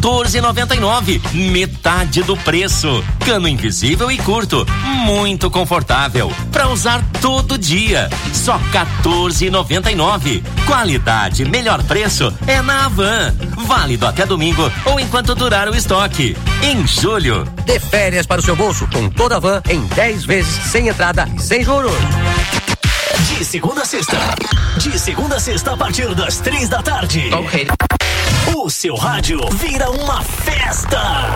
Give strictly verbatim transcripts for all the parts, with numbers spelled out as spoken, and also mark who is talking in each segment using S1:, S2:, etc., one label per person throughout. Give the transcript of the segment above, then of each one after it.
S1: quatorze e noventa e nove, metade do preço. Cano invisível e curto, muito confortável, para usar todo dia. Só quatorze e noventa e nove. Qualidade, melhor preço é na Havan. Válido até domingo ou enquanto durar o estoque. Em julho.
S2: Dê férias para o seu bolso com toda a Havan em dez vezes sem entrada e sem juros.
S3: De segunda a sexta. De segunda a sexta a partir das três da tarde.
S2: Ok.
S3: O seu rádio vira uma festa.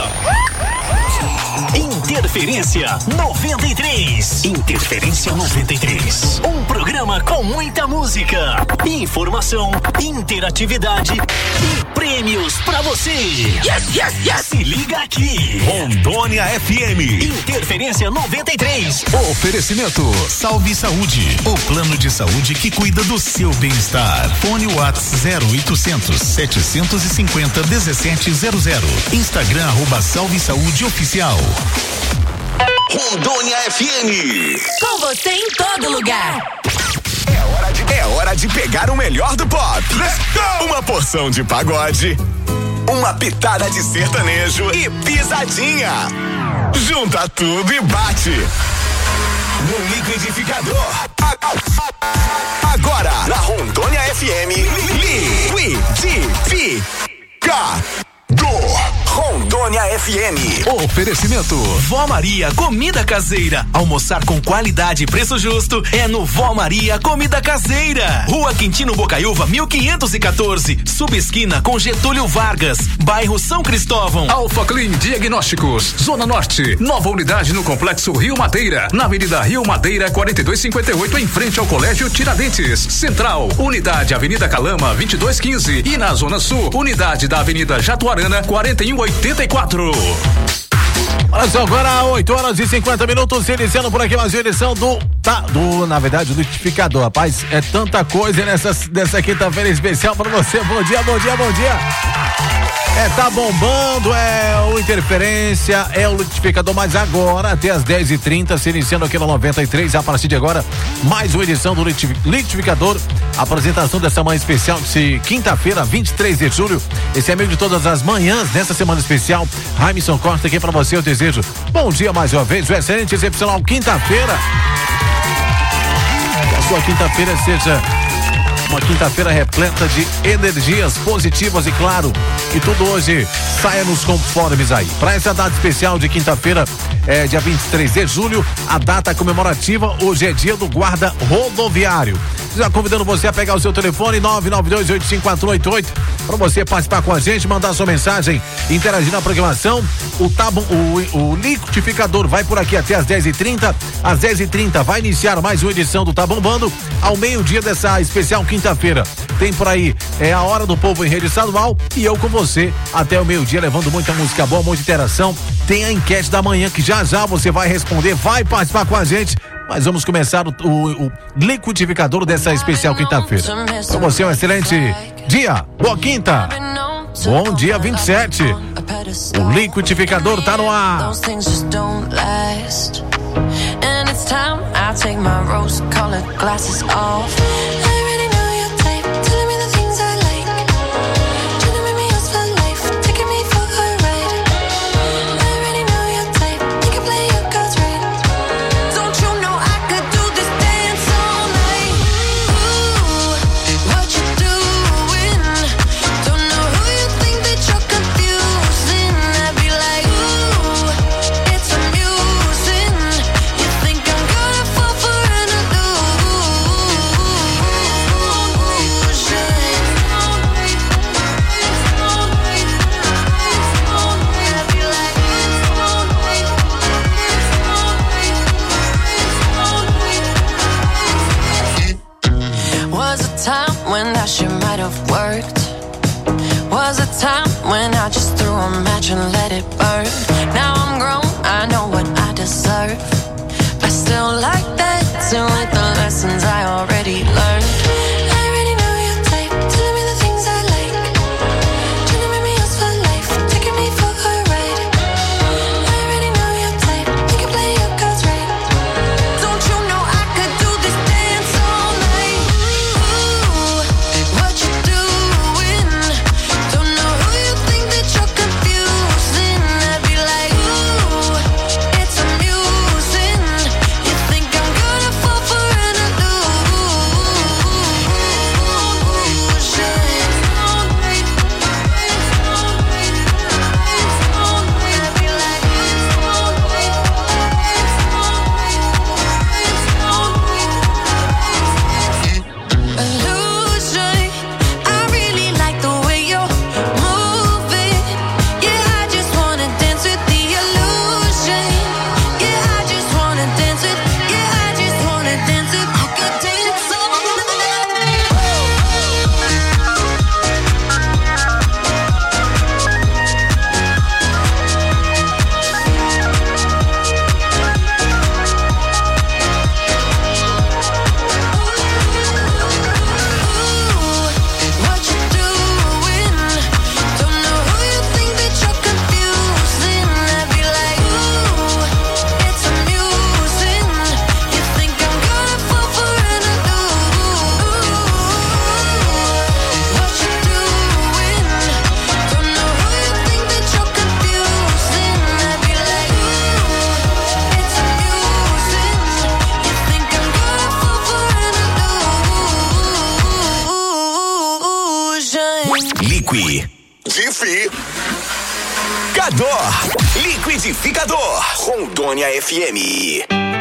S3: Interferência noventa e três. Interferência noventa e três. Um programa com muita música, informação, interatividade e prêmios pra você. Yes, yes, yes. Se liga aqui.
S4: Rondônia F M.
S3: Interferência noventa e três.
S4: Oferecimento Salve Saúde. O plano de saúde que cuida do seu bem-estar. Fone Whats zero oitocentos, setecentos e cinquenta, dezessete zero zero. Instagram arroba Salve Saúde Oficial. Rondônia F M.
S5: Com você em todo lugar.
S4: É hora de, é hora de pegar o melhor do pop. Let's go! Uma porção de pagode, uma pitada de sertanejo e pisadinha. Junta tudo e bate no liquidificador. Agora, na Rondônia F M, liquidificador. Rondônia F M. Oferecimento Vó Maria Comida Caseira. Almoçar com qualidade e preço justo é no Vó Maria Comida Caseira. Rua Quintino Bocaiúva, mil quinhentos e quatorze, subesquina com Getúlio Vargas, bairro São Cristóvão.
S6: Alfa Clean Diagnósticos, Zona Norte, nova unidade no Complexo Rio Madeira, na Avenida Rio Madeira quarenta e dois cinquenta e oito, em frente ao Colégio Tiradentes. Central, unidade Avenida Calama vinte e dois quinze e na Zona Sul, unidade da Avenida Jatuarana quarenta e um oitenta e quatro.
S7: Olha só, agora oito horas e cinquenta minutos, iniciando por aqui mais uma edição do, tá, do, na verdade, do liquidificador. Rapaz, é tanta coisa nessa, nessa quinta-feira especial pra você. Bom dia, bom dia, bom dia. É, tá bombando, é o Interferência, é o liquidificador, mas agora, até as dez e trinta, se iniciando aqui no noventa e três, a partir de agora, mais uma edição do liquidificador. Apresentação dessa manhã especial, de quinta-feira, vinte e três de julho. Esse é amigo de todas as manhãs, nessa semana especial. Raimson Costa aqui pra você, eu desejo bom dia mais uma vez, uma excelente, excepcional quinta-feira. Que a sua quinta-feira seja uma quinta-feira repleta de energias positivas e, claro, que tudo hoje saia nos conformes aí. Para essa data especial de quinta-feira, é, dia vinte e três de julho, a data comemorativa, hoje é dia do guarda rodoviário. Já convidando você a pegar o seu telefone nove nove dois oito cinco quatro oito oito para você participar com a gente, mandar sua mensagem, interagir na programação. O tá bom, o, o liquidificador vai por aqui até as dez e trinta. Às dez e trinta vai iniciar mais uma edição do Tá Bombando. Ao meio-dia dessa especial quinta-feira, tem por aí é a Hora do Povo em rede estadual e eu com você até o meio-dia, levando muita música boa, muita interação. Tem a enquete da manhã que já já você vai responder, vai participar com a gente. Mas vamos começar o, o, o liquidificador dessa especial quinta-feira. Para você um excelente dia, boa quinta, bom dia vinte e sete. O liquidificador tá no ar.
S8: Was a time when I just threw a match and let it burn. Now I'm grown, I know what I deserve. I still like dancing with the lessons I already learned. I already know your type, telling me the things I like. Trying to make me yours for life, taking me for a ride. I already know your type, you can play your cards right. Don't you know I could do this dance all night? Ooh, what you doing? Don't know who you think that you're
S3: Liquidificador. Rondônia F M.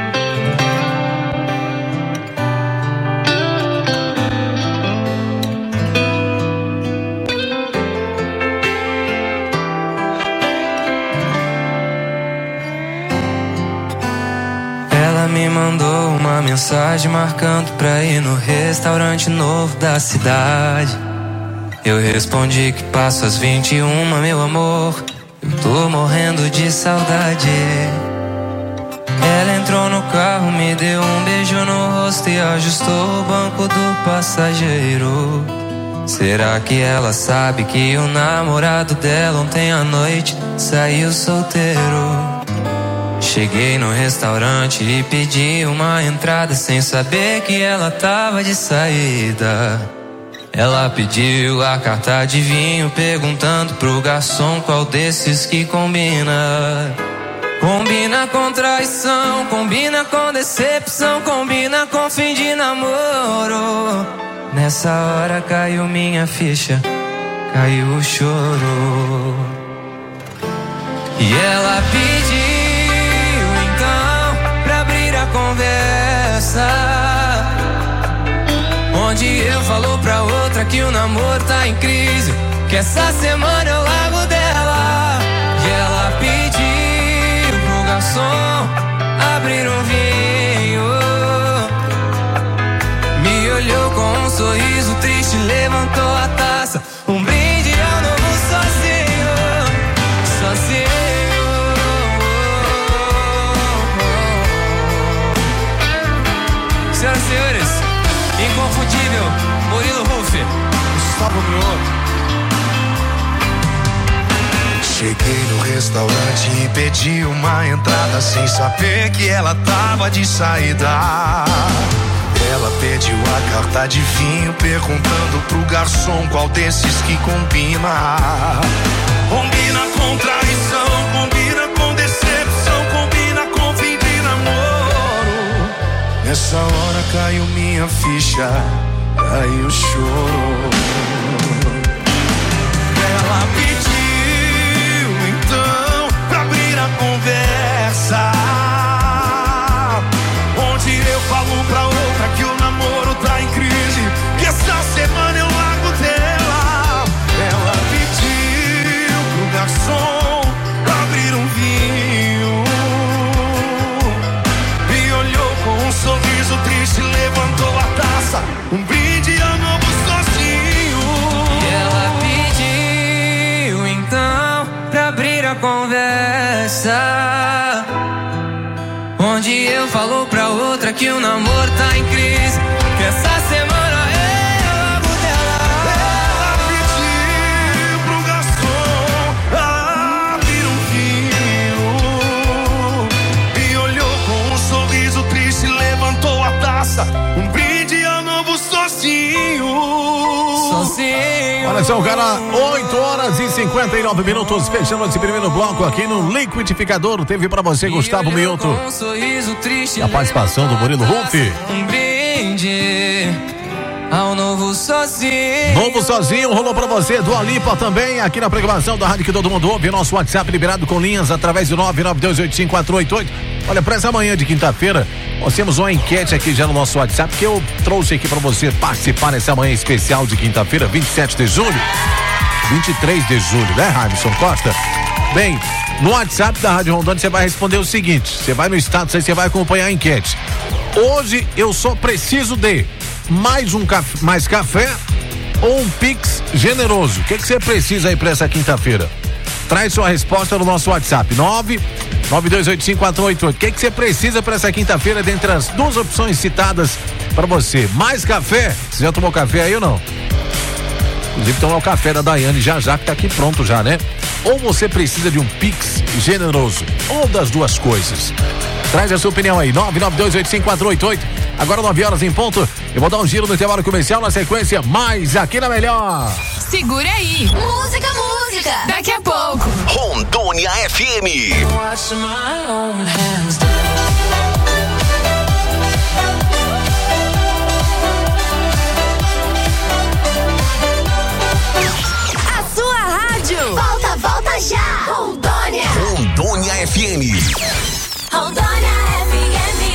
S9: Ela me mandou uma mensagem marcando pra ir no restaurante novo da cidade. Eu respondi que passo às vinte e uma, meu amor. Eu tô morrendo de saudade. Ela entrou no carro, me deu um beijo no rosto e ajustou o banco do passageiro. Será que ela sabe que o namorado dela ontem à noite saiu solteiro? Cheguei no restaurante e pedi uma entrada sem saber que ela tava de saída. Ela pediu a carta de vinho, perguntando pro garçom qual desses que combina. Combina com traição, combina com decepção, combina com fim de namoro. Nessa hora caiu minha ficha, caiu o choro. E ela pediu então pra abrir a conversa, onde eu falo pra outra que o namoro tá em crise, que essa semana eu largo dela. E ela pediu pro garçom abrir um vinho, me olhou com um sorriso triste, levantou a taça, um brinde ao novo sozinho, sozinho. Senhoras e senhores, inconfundível, Murilo Huff, Gustavo Mioto.
S10: Cheguei no restaurante e pedi uma entrada sem saber que ela tava de saída. Ela pediu a carta de vinho, perguntando pro garçom qual desses que combina. Combina com traição, combina com decepção, combina com fim de namoro. Nessa hora caiu minha ficha, caiu o choro. Ela pediu então pra abrir a conversa, onde eu falo pra outra que o namoro tá em crise, que essa semana eu largo dela. Ela pediu pro garçom abrir um vinho, me olhou com um sorriso triste, levantou a taça, um brinde ao novo sozinho.
S9: E ela pediu então pra abrir a conversa, onde eu falo pra outra que o namoro tá em crise, que essa semana eu largo dela.
S10: Ela pediu pro garçom abrir um vinho, me olhou com um sorriso triste, levantou a taça, um brinde ao novo sozinho.
S9: Sozinho.
S7: Olha só, cara, oito horas e cinquenta e nove minutos, fechando esse primeiro bloco aqui no Liquidificador. Teve pra você, Gustavo Mioto,
S9: Um
S7: a participação do Murilo Huff.
S9: Um brinde ao novo sozinho.
S7: Novo sozinho, rolou pra você. Dua Lipa também, aqui na programação da rádio que todo mundo ouve. Nosso WhatsApp liberado com linhas através do nove nove dois oito cinco quatro oito oito. Olha, pra essa manhã de quinta-feira, nós temos uma enquete aqui já no nosso WhatsApp que eu trouxe aqui pra você participar nessa manhã especial de quinta-feira, vinte e sete de julho. vinte e três de julho, né, Radisson Costa? Bem, no WhatsApp da Rádio Rondônia você vai responder o seguinte: você vai no status aí, você vai acompanhar a enquete. Hoje eu só preciso de mais um café, mais café ou um Pix generoso. O que que você precisa aí pra essa quinta-feira? Traz sua resposta no nosso WhatsApp, nove nove dois oito cinco quatro oito oito. O que que você precisa para essa quinta-feira dentre as duas opções citadas para você? Mais café? Você já tomou café aí ou não? Inclusive tomar o café da Daiane já já, que tá aqui pronto já, né? Ou você precisa de um Pix generoso, ou das duas coisas. Traz a sua opinião aí, nove nove dois oito cinco quatro oito oito. Agora nove horas em ponto, eu vou dar um giro no intervalo comercial, na sequência, mais aqui na Melhor.
S5: Segura aí. Música, música. Daqui a pouco.
S3: Rondônia F M.
S5: A sua rádio rádio.
S11: Volta, volta já. Rondônia.
S3: Rondônia F M.
S11: Rondônia F M.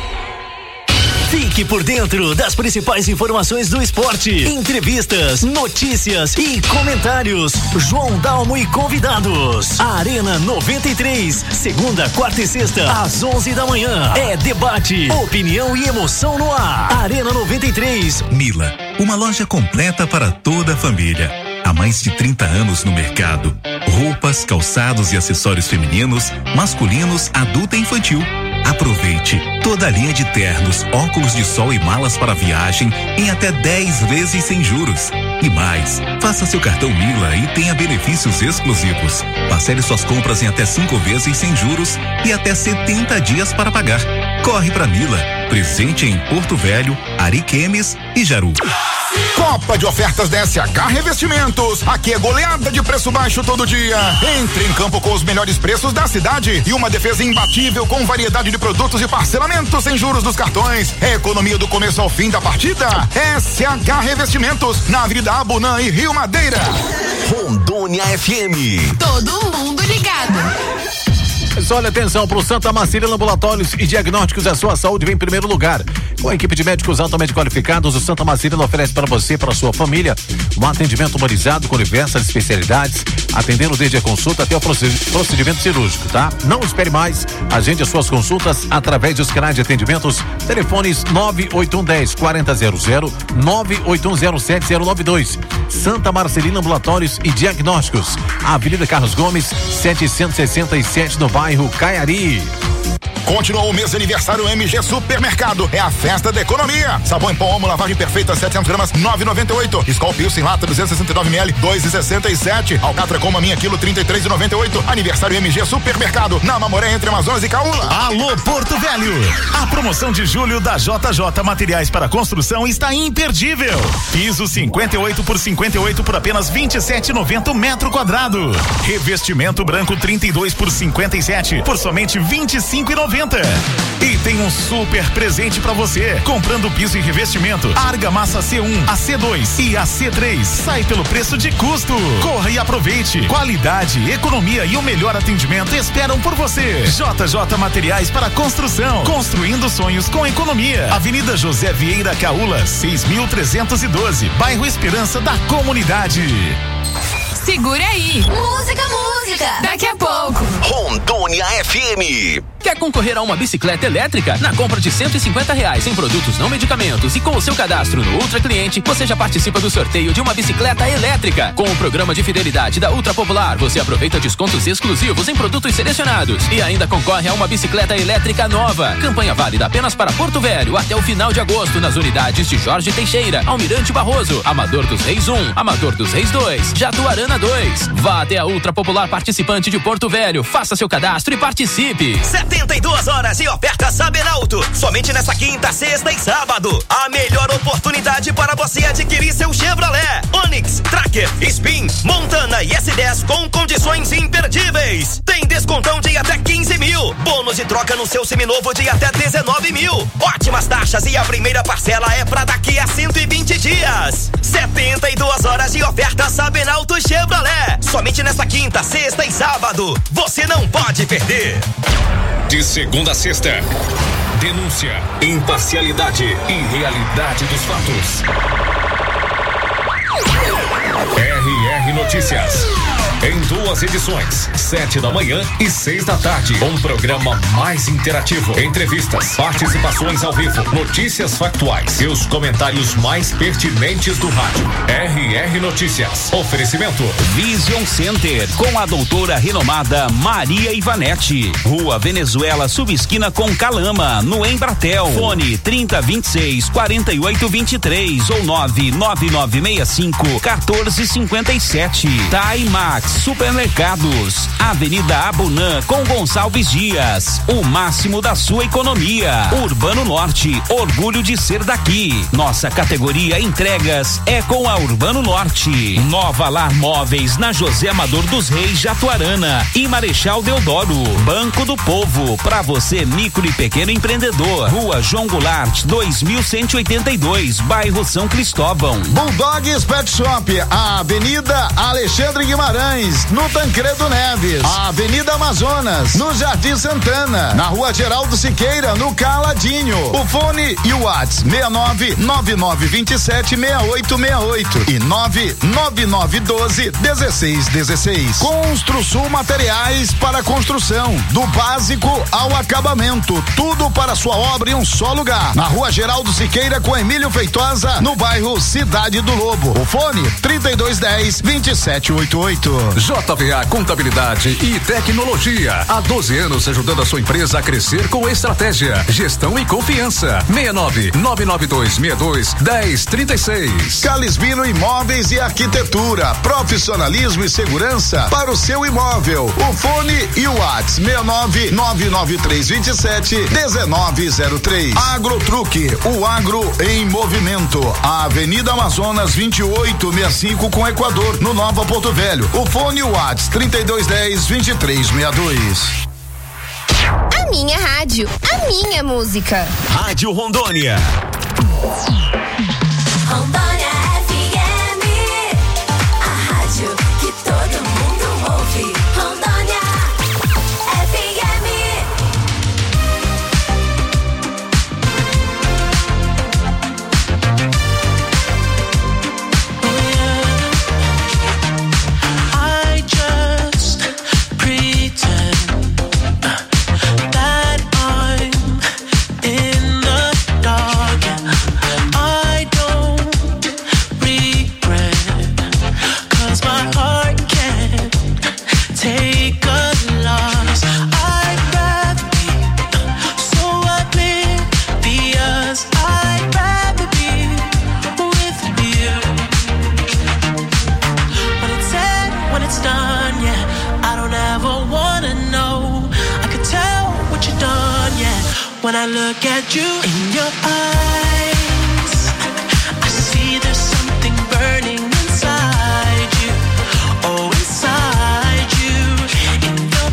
S3: Fique por dentro das principais informações do esporte, entrevistas, notícias e comentários. João Dalmo e convidados. Arena noventa e três, segunda, quarta e sexta, às onze da manhã. É debate, opinião e emoção no ar. Arena noventa e três.
S12: Mila, uma loja completa para toda a família. Há mais de trinta anos no mercado. Roupas, calçados e acessórios femininos, masculinos, adulto e infantil. Aproveite toda a linha de ternos, óculos de sol e malas para viagem em até dez vezes sem juros. E mais, faça seu cartão Mila e tenha benefícios exclusivos. Parcele suas compras em até cinco vezes sem juros e até setenta dias para pagar. Corre pra Mila, presente em Porto Velho, Ariquemes e Jaru.
S13: Copa de ofertas da S H Revestimentos. Aqui é goleada de preço baixo todo dia. Entre em campo com os melhores preços da cidade e uma defesa imbatível com variedade de produtos e parcelamentos sem juros dos cartões. É economia do começo ao fim da partida. S H Revestimentos, na Avenida Abunã e Rio Madeira.
S3: Rondônia F M.
S5: Todo mundo ligado.
S7: Mas olha, atenção, pro Santa Marcília Ambulatórios e Diagnósticos, a sua saúde vem em primeiro lugar. Com a equipe de médicos altamente qualificados, o Santa Marcília oferece para você e para sua família um atendimento humanizado com diversas especialidades, atendendo desde a consulta até o procedimento cirúrgico, tá? Não espere mais, agende as suas consultas através dos canais de atendimentos, telefones nove oito um um zero, quatro zero zero, nove oito um zero sete zero nove dois. Santa Marcelina Ambulatórios e Diagnósticos, Avenida Carlos Gomes, setecentos e sessenta e sete, no bairro Caiari.
S13: Continuou o mês de aniversário M G Supermercado. É a festa da economia. Sabão em pó Omo, lavagem perfeita, setecentos gramas, nove e noventa e oito. Skol Pilsen lata, duzentos e sessenta e nove mililitros, dois e sessenta e sete. Alcatra Coma Minha quilo, trinta e três e noventa e oito. Aniversário M G Supermercado, na Mamoré, entre Amazonas e Caúna.
S14: Alô Porto Velho. A promoção de julho da J J Materiais para Construção está imperdível. Piso cinquenta e oito por cinquenta e oito por apenas vinte e sete e noventa metro quadrado. Revestimento branco trinta e dois por cinquenta e sete por somente vinte e cinco e noventa. E tem um super presente pra você. Comprando piso e revestimento, a Argamassa C um, a C dois e a C três sai pelo preço de custo. Corra e aproveite. Qualidade, economia e o melhor atendimento esperam por você. J J Materiais para Construção, construindo sonhos com economia. Avenida José Vieira Caúla, seis mil trezentos e doze, bairro Esperança da Comunidade.
S5: Segura aí. Música, música. Daqui a pouco.
S3: Rondônia F M.
S15: Quer concorrer a uma bicicleta elétrica? Na compra de cento e cinquenta reais em produtos não medicamentos e com o seu cadastro no Ultra Cliente, você já participa do sorteio de uma bicicleta elétrica. Com o programa de fidelidade da Ultra Popular, você aproveita descontos exclusivos em produtos selecionados e ainda concorre a uma bicicleta elétrica nova. Campanha válida apenas para Porto Velho até o final de agosto nas unidades de Jorge Teixeira, Almirante Barroso, Amador dos Reis um, Amador dos Reis dois, Jatuarana dois. Vá até a Ultra Popular participante de Porto Velho, faça seu cadastro e participe.
S3: setenta e duas horas de oferta Sabenalto. Somente nessa quinta, sexta e sábado. A melhor oportunidade para você adquirir seu Chevrolet Onix, Tracker, Spin, Montana e S dez com condições imperdíveis. Tem descontão de até quinze mil. Bônus de troca no seu seminovo de até dezenove mil. Ótimas taxas e a primeira parcela é para daqui a cento e vinte dias. setenta e duas horas de oferta Sabenalto Chevrolet. Somente nessa quinta, sexta e sábado. Você não pode perder.
S6: De segunda a sexta, denúncia, imparcialidade e realidade dos fatos. R R Notícias. Em duas edições, sete da manhã e seis da tarde. Um programa mais interativo. Entrevistas, participações ao vivo, notícias factuais e os comentários mais pertinentes do rádio. R R Notícias. Oferecimento
S16: Vision Center, com a doutora renomada Maria Ivanete. Rua Venezuela, subesquina com Calama, no Embratel. Fone trinta, vinte e seis, quarenta e oito, vinte e três ou nove nove nove seis cinco, quatorze cinquenta e sete. Taimax Supermercados, Avenida Abunã com Gonçalves Dias. O máximo da sua economia. Urbano Norte, orgulho de ser daqui. Nossa categoria entregas é com a Urbano Norte. Nova Lar Móveis na José Amador dos Reis, Jatuarana e Marechal Deodoro. Banco do Povo, para você micro e pequeno empreendedor. Rua João Goulart, dois mil cento e oitenta e dois, bairro São Cristóvão.
S17: Bulldogs Pet Shop, a Avenida Alexandre Guimarães, no Tancredo Neves, Avenida Amazonas, no Jardim Santana, na Rua Geraldo Siqueira, no Caladinho. O fone e o WhatsApp seis nove nove nove dois sete seis oito seis oito e nove nove nove um dois um seis um seis. Construsul Materiais para construção, do básico ao acabamento, tudo para sua obra em um só lugar. Na Rua Geraldo Siqueira com Emílio Feitosa, no bairro Cidade do Lobo. O fone trinta e dois dez, vinte e sete oitenta e oito.
S6: J V A Contabilidade e Tecnologia. Há doze anos ajudando a sua empresa a crescer com estratégia, gestão e confiança. seis nove nove nove dois seis dois um zero três seis.
S17: Calisbino Imóveis e Arquitetura. Profissionalismo e segurança para o seu imóvel. O fone e o WhatsApp seis nove nove nove três dois sete um nove zero três. Agrotruque, o agro em movimento. A Avenida Amazonas vinte e oito sessenta e cinco com Equador, no Nova Porto Velho. O fone e o WhatsApp trinta e dois dez, vinte e três sessenta e dois.
S18: A minha rádio, a minha música.
S14: Rádio Rondônia.
S11: Rondônia F M, a rádio que todo mundo ouve. Rondônia F M.
S19: I just pretend that I'm in the dark. I don't regret, 'cause my heart can't take a loss. I'd rather be so oblivious. I'd rather be with you. When it's said, when it's done, yeah, I don't ever wanna know. I could tell what you've done, yeah. When I look at you in your eyes, I see there's something burning inside you. Oh, inside you, in your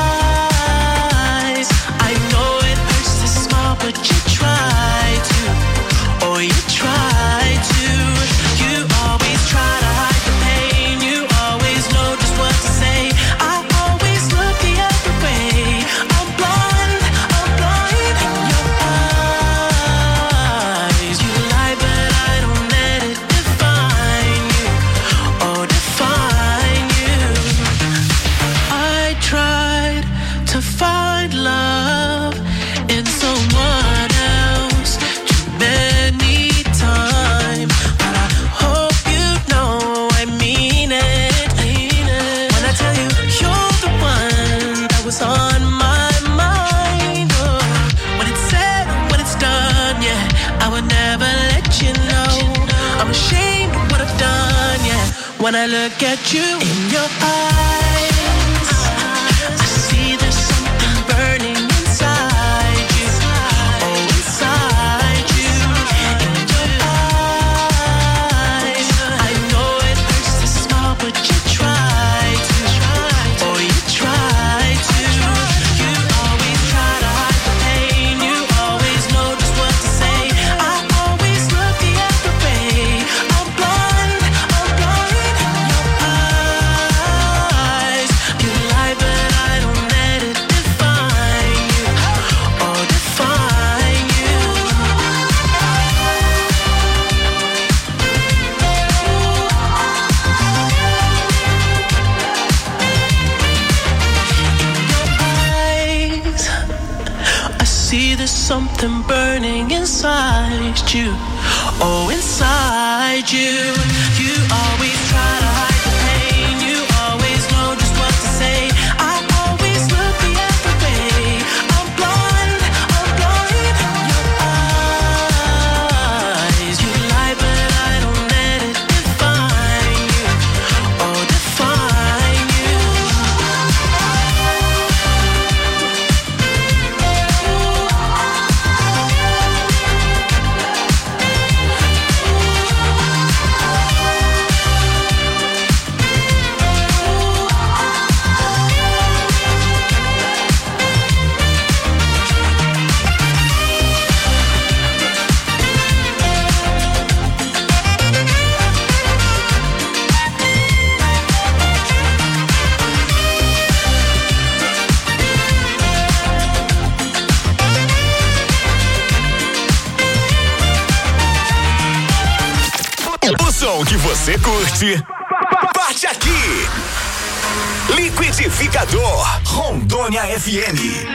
S19: eyes. I know it hurts to smile, but you try to. Oh, you try to. You always try to hide the pain. You always know just what to say. I always look the other way. I'm blind, I'm blind in your eyes. You lie, but I don't let it define you. Oh, define you. I tried to find love in someone else too many times, but I hope you know I mean it. Mean it. When I tell you you're the one that was on my mind. Oh, when it's said, when it's done, yeah, I would never let you know. I'm ashamed of what I've done, yeah. When I look at you in your eyes, I see there's something burning inside you. Oh, inside you, in your eyes. I know it hurts to smile, but you try to. Oh, you try to. You always try to hide the pain. You always know just what to say. I always look the other way. I'm blind, I'm blind in your eyes. You lie, but I don't let it define you. Oh, define you. Eyes, I see there's something burning inside you. Oh, inside you. You always try to hide the pain. You always know just what to say. I always look the other way. I'm blind, I'm blind in your eyes. You lie, but I don't let it define you. Oh, define you.
S3: você curte. Parte aqui. Liquidificador Rondônia F M.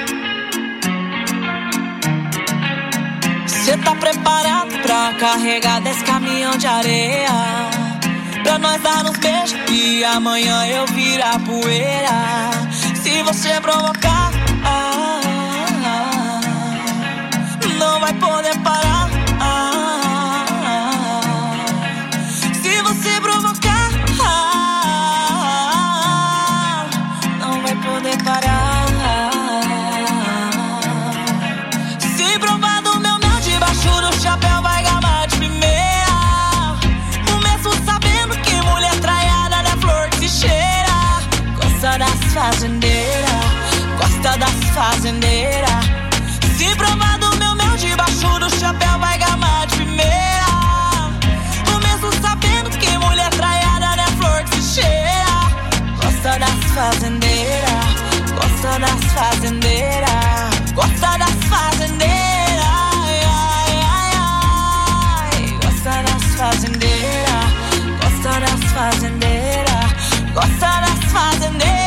S20: Cê tá preparado pra carregar desse caminhão de areia? Pra nós dar uns beijos e amanhã eu virar poeira. Se você provocar, ah, ah, não vai poder parar. Ah, ah, se você provocar, ah, não vai poder parar. Se provar do meu mel debaixo do chapéu, vai gamar de primeira. Começo sabendo que mulher traiada da flor que se cheira. Gosta das fazendeiras, gosta das fazendeiras. Se provar do meu mel debaixo do chapéu, vai gamar de primeira. Começo sabendo que mulher traiada da flor que se cheira. Gosta das fazendeiras, gosta das fazendeiras, gosta das fazendeiras. Ai, ai, ai, ai. Gosta das fazendeiras, gosta das fazendeiras, gosta das fazendeiras.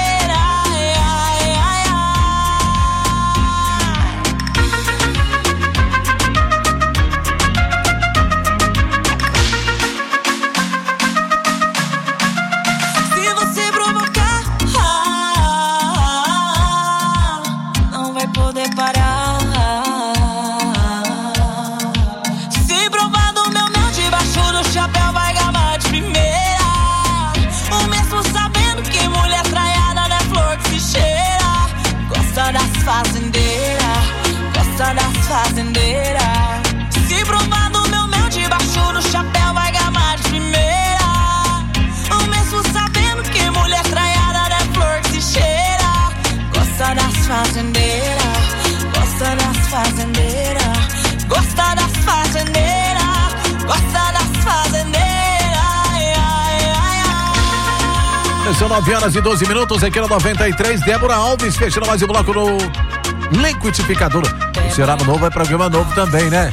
S20: Fazendeira, gosta das fazendeiras. Se provar do meu mel debaixo do chapéu, vai gamar de primeira. O mesmo sabendo que mulher traiada da flor que se cheira. Gosta das fazendeiras, gosta das fazendeiras, gosta das fazendeiras, gosta das fazendeiras. Ai, ai, ai, ai.
S7: São nove horas e doze minutos aqui na noventa e três. Débora Alves fechando mais um bloco no Liquidificador. O Ceará Novo é programa novo também, né?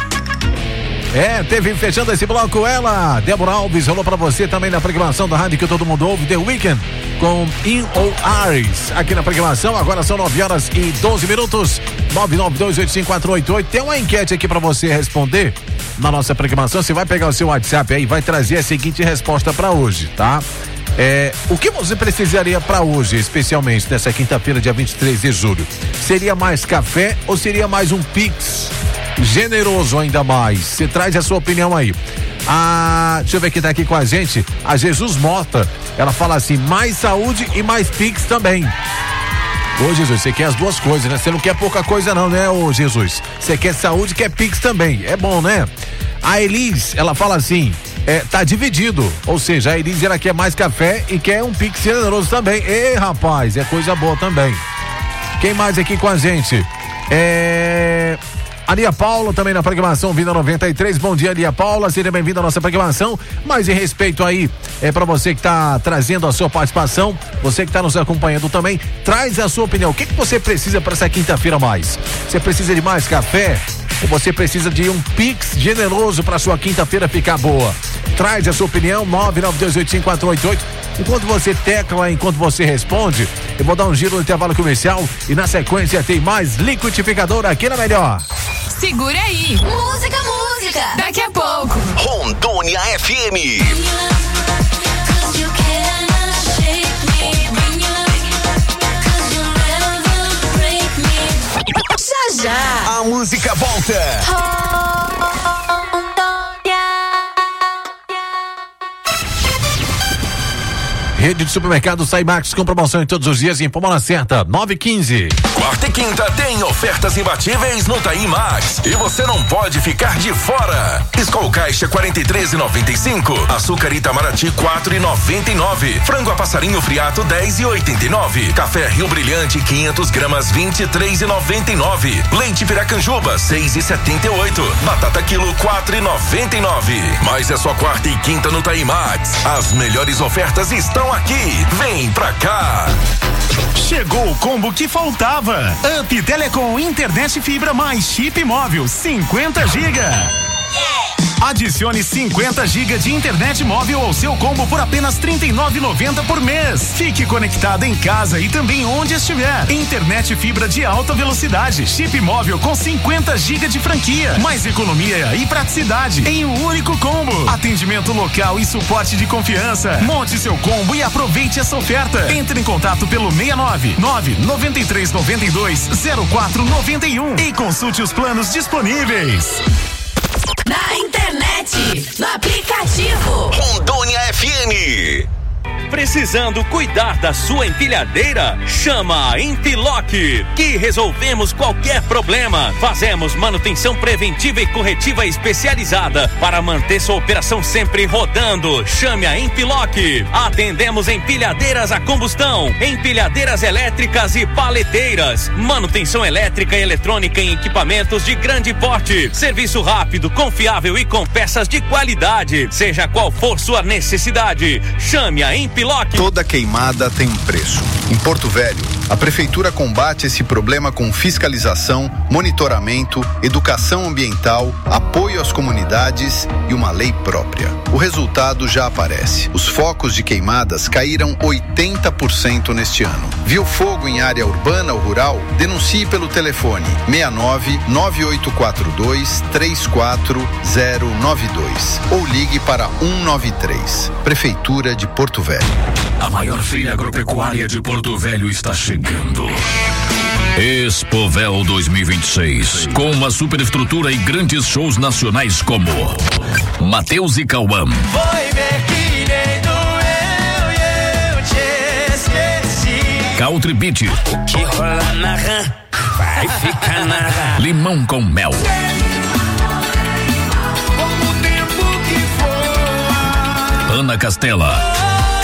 S7: É, teve fechando esse bloco ela, Débora Alves, rolou pra você também na programação da rádio que todo mundo ouve, The Weeknd com In All Eyes, aqui na programação. Agora são nove horas e doze minutos. nove nove dois oito cinco quatro oito oito. Tem uma enquete aqui pra você responder na nossa programação. Você vai pegar o seu WhatsApp aí e vai trazer a seguinte resposta pra hoje, tá? É, o que você precisaria para hoje, especialmente nessa quinta-feira, dia vinte e três de julho? Seria mais café ou seria mais um Pix generoso ainda mais? Você traz a sua opinião aí. Ah, deixa eu ver quem tá aqui com a gente. A Jesus Mota, ela fala assim: mais saúde e mais Pix também. Ô Jesus, você quer as duas coisas, né? Você não quer pouca coisa não, né, ô Jesus? Você quer saúde e quer Pix também. É bom, né? A Elis, ela fala assim: é, tá dividido, ou seja, a Elis ela quer mais café e quer um Pix generoso também. Ei, rapaz, é coisa boa também. Quem mais aqui com a gente? É... A Lia Paula também na programação Vida noventa e três. Bom dia, Lia Paula, seja bem-vinda à nossa programação. Mas em respeito aí, é para você que está trazendo a sua participação, você que está nos acompanhando também, traz a sua opinião. O que que você precisa para essa quinta-feira mais? Você precisa de mais café? Ou você precisa de um Pix generoso para sua quinta-feira ficar boa? Traz a sua opinião, nove nove dois oito cinco quatro oito oito. Enquanto você tecla, enquanto você responde, eu vou dar um giro no intervalo comercial e na sequência tem mais Liquidificador aqui na Melhor.
S5: Segura aí.
S11: Música, música.
S5: Daqui a pouco.
S3: Rondônia F M.
S11: Já, já.
S3: A música volta.
S7: Rede de supermercado Saimax com promoção em todos os dias em Pomona Certa, nove e quinze.
S21: Quarta e quinta tem ofertas imbatíveis no Taim Max e você não pode ficar de fora. Skol Caixa quarenta e três e noventa e cinco, açúcar Itamaraty quatro e noventa e nove, frango a passarinho friato dez e oitenta e nove, café Rio Brilhante quinhentas gramas vinte e três e noventa e nove, leite Piracanjuba seis e setenta e oito, batata quilo quatro e noventa e nove. Mas é só quarta e quinta no Taim Max. As melhores ofertas estão aqui. Vem pra cá.
S14: Chegou o combo que faltava. Up Telecom, internet fibra mais chip móvel cinquenta gigas. Yeah! Adicione cinquenta gigas de internet móvel ao seu combo por apenas trinta e nove reais e noventa centavos por mês. Fique conectado em casa e também onde estiver. Internet fibra de alta velocidade, chip móvel com cinquenta gigas de franquia, mais economia e praticidade em um único combo. Atendimento local e suporte de confiança. Monte seu combo e aproveite essa oferta. Entre em contato pelo seis nove nove nove três nove dois zero quatro nove um e consulte os planos disponíveis.
S11: Na internet, no aplicativo
S21: Rondônia F M.
S1: Precisando cuidar da sua empilhadeira? Chama a Empiloc, que resolvemos qualquer problema. Fazemos manutenção preventiva e corretiva especializada para manter sua operação sempre rodando. Chame a Empiloc. Atendemos empilhadeiras a combustão, empilhadeiras elétricas e paleteiras, manutenção elétrica e eletrônica em equipamentos de grande porte. Serviço rápido, confiável e com peças de qualidade. Seja qual for sua necessidade, chame a Empiloc.
S22: Toda queimada tem um preço. Em Porto Velho, a prefeitura combate esse problema com fiscalização, monitoramento, educação ambiental, apoio às comunidades e uma lei própria. O resultado já aparece. Os focos de queimadas caíram oitenta por cento neste ano. Viu fogo em área urbana ou rural? Denuncie pelo telefone seis nove nove oito quatro dois três quatro zero nove dois ou ligue para um nove três. Prefeitura de Porto Velho.
S6: A maior feira agropecuária de Porto Velho está chegando. Expovel dois mil e vinte e seis, com uma superestrutura e grandes shows nacionais como Mateus e Cauã,
S19: Foi ver que nem doeu e eu te esqueci.
S6: Country Beat,
S19: O que rola na rã vai ficar na rã.
S6: Limão com Mel,
S19: Como o tempo que voa.
S6: Ana Castela,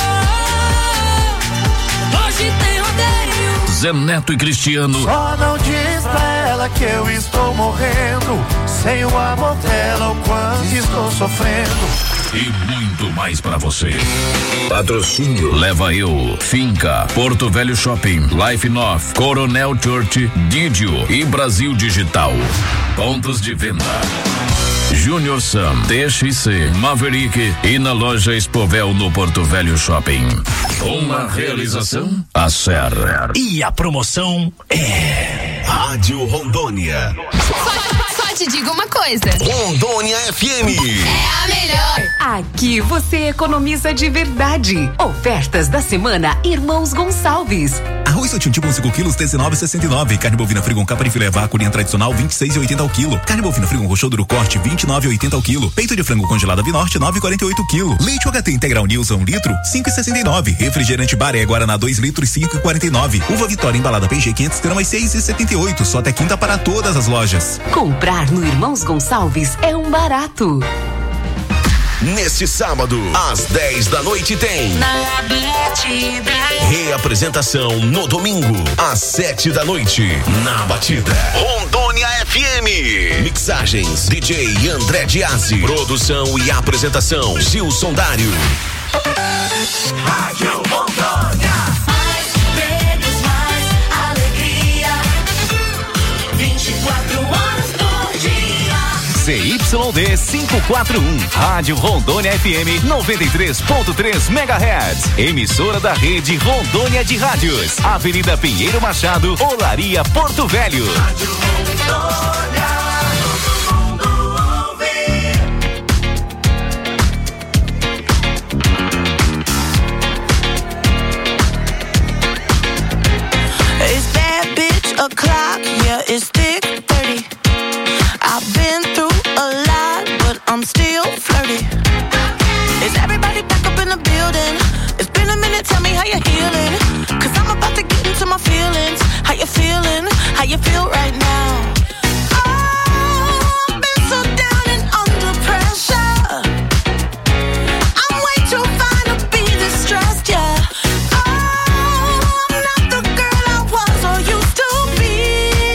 S19: Hoje tem rodeio.
S6: Zé Neto e Cristiano,
S19: Só não diz pra ela que eu estou morrendo. Sem o amor dela, o quanto estou sofrendo.
S6: e muito mais para você. Patrocínio Leva Eu, Finca, Porto Velho Shopping, Life North, Coronel Church, Didio e Brasil Digital. Pontos de venda: Junior Sam, T X C, Maverick e na loja Expovel no Porto Velho Shopping. Uma realização A C E R.
S3: E a promoção é Rádio Rondônia.
S5: Só, só te digo uma coisa.
S21: Rondônia F M.
S5: É a melhor.
S23: Aqui você economiza de verdade. Ofertas da semana Irmãos Gonçalves.
S12: Arroz Sotinho cinco quilos, dezenove e sessenta e nove. Carne bovina frigon capa de filé vácuo linha tradicional, vinte e seis e oitenta ao quilo. Carne bovina frigon roxo duro corte, vinte e nove e oitenta ao quilo. Peito de frango congelado Avinorte, nove e quarenta e oito quilo. Leite U H T Integral Nilson, um litro, cinco e sessenta e nove. Refrigerante Baré Guaraná, dois litros, cinco e quarenta e nove. Uva Vitória embalada P G quinhentos gramas, seis e setenta e oito. Só até quinta para todas as lojas.
S23: Comprar no Irmãos Gonçalves é um barato.
S21: Neste sábado, às dez da noite tem
S19: Na batida.
S21: reapresentação no domingo, às sete da noite, na batida. Rondônia F M. Mixagens D J André Diazzi. Produção e apresentação Gilson Dário.
S19: Rádio Rondônia. Mais medos, mais alegria. vinte e quatro horas por dia.
S4: C Y D quinhentos e quarenta e um, Rádio Rondônia F M noventa e três ponto três megahertz, emissora da rede Rondônia de Rádios, Avenida Pinheiro Machado, Olaria, Porto Velho.
S19: Rádio Rondônia, todo mundo ouve. It's bad bitch o'clock, yeah, it's thick thirty. I've been through a lot, but I'm still flirty. Is everybody back up in the building? It's been a minute, tell me how you're healing. Cause I'm about to get into my feelings. How you feeling? How you feel right now? Oh, I've been so down and under pressure. I'm way too fine to be distressed, yeah. Oh, I'm not the girl I was or used to be.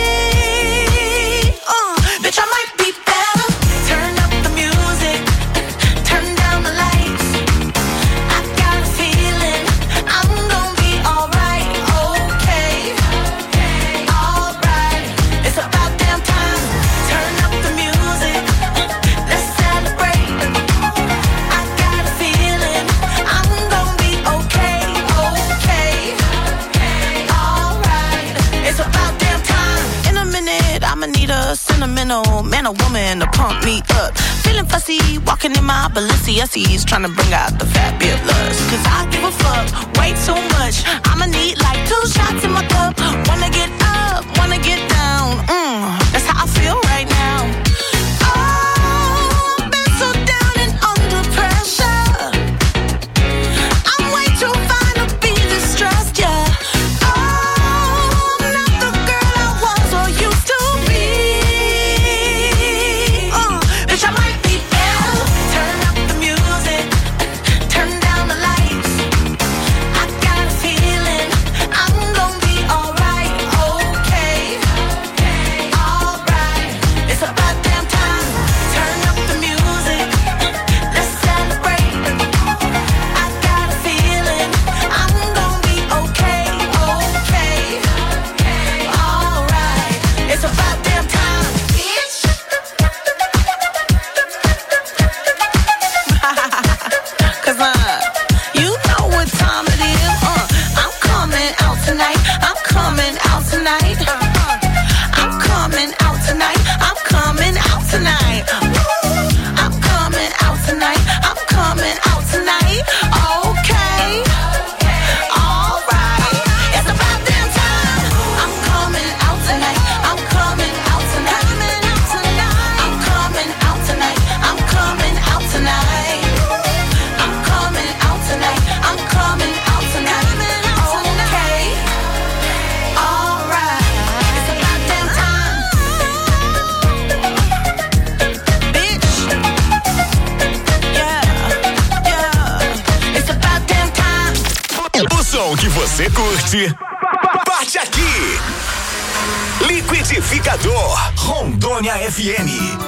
S19: a sentimental man or woman to pump me up. Feeling fussy, walking in my Balenciennes, trying to bring out the fabulous. Cause I give a fuck way too much. I'ma need like two shots in my cup. Wanna get up, wanna get down. Mm, that's how I feel right now. Oh, I've been so down and under pressure. I'm way too fine to be distressed, yeah.
S3: Que você curte, parte aqui. Liquidificador Rondônia F M.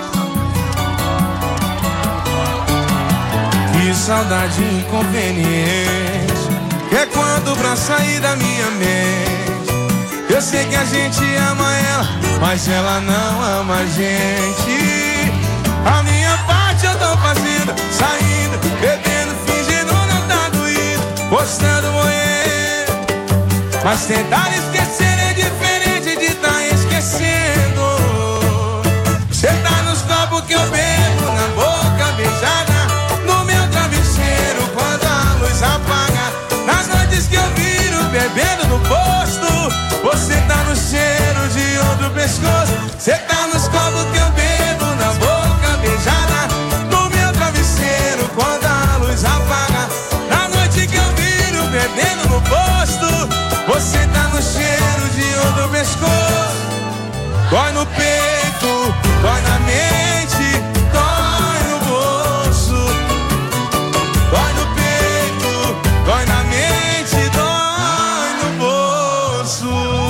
S2: Que saudade inconveniente, que é quando pra sair da minha mente. Eu sei que a gente ama ela, mas ela não ama a gente. A minha parte eu tô fazendo, saindo, bebendo, fingindo não tá doído, postando moeda. Mas tentar esquecer é diferente de tá esquecendo. Cê tá nos copos que eu bebo, na boca beijada, no meu travesseiro quando a luz apaga. Nas noites que eu viro bebendo no posto, você tá no cheiro de outro pescoço. Cê tá nos copos que eu bebo, na boca beijada, no meu travesseiro quando a luz apaga. Na noite que eu viro bebendo no posto, você tá no cheiro de outro pescoço. Dói no peito, dói na mente, dói no bolso. Dói no peito, dói na mente, dói no bolso.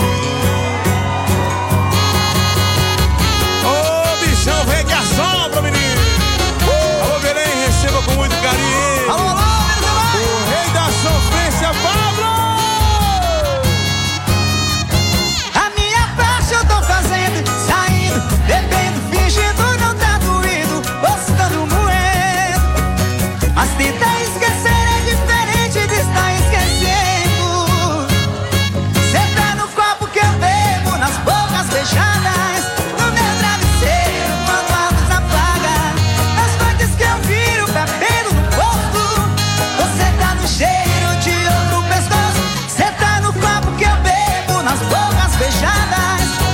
S2: Ô oh, bichão, vem que assopra, menino. uh, Alô, Belém, receba com muito carinho. Alô, alô, o rei da sofrência, Pablo.
S8: Bebendo, fingindo não tá doído, postando moendo. Mas tentar esquecer é diferente de estar esquecendo. Cê tá no copo que eu bebo, nas bocas fechadas, no meu travesseiro quando a luz apaga. Nas noites que eu viro bebendo no posto, você tá no cheiro de outro pescoço. Cê tá no copo que eu bebo, nas bocas fechadas,